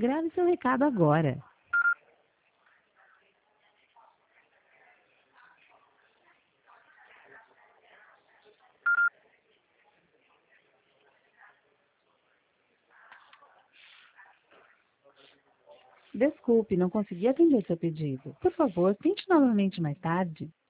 Grave seu recado agora. Desculpe, não consegui atender seu pedido. Por favor, tente novamente mais tarde.